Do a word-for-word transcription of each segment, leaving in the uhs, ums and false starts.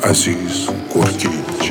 عزیز گرگیج.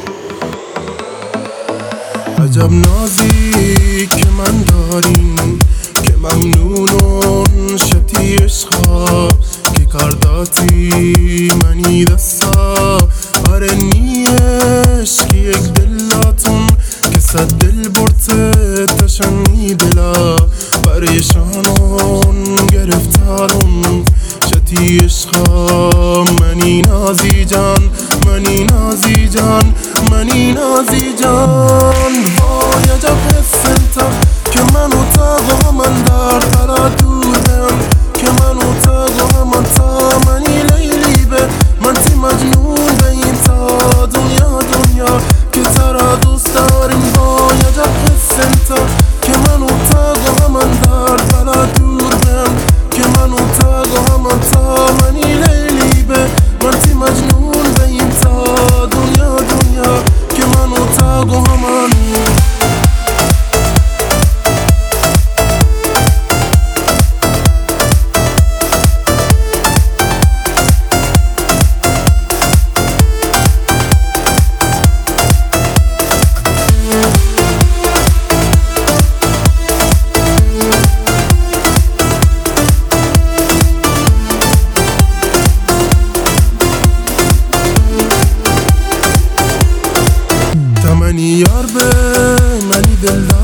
عجب نازی که من داریم که ممنونون شتی عشقا که کرداتی منی دستا آره نیش که یک دلاتون که صد دل برته تشنی دلا پریشانون گرفتارون شتی عشقا منی نازی جان منی نازی جان منی نازی جان. وای عجب حس انتا که منو تا من در ترا دورم که منو تا من تا منی لیلی به من تی مجنون به این تا دنیا دنیا که ترا دوست داریم. وای عجب حس انتا که منو تا من در ترا دورم که منو تا من تا منی لیلی به من تی مجنون به این تا دنیا دنیا که منو تا من. منی یار به منی دلدار